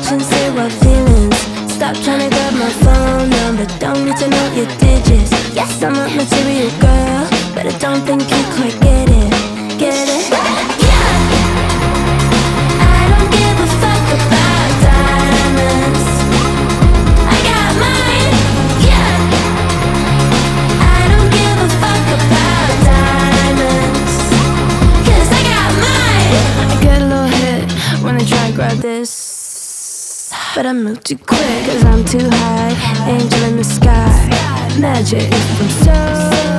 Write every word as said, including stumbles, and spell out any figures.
Sincere feelings. Stop trying to grab my phone number. Don't need to know your digits. Yes, I'm a material girl, but I don't think you quite get it. Get it? Yeah. I don't give a fuck about diamonds. I got mine. Yeah. I don't give a fuck about diamonds, 'cause I got mine. I get a little hit when I try and grab this, but I move too quick, 'cause I'm too high. Angel in the sky, magic from so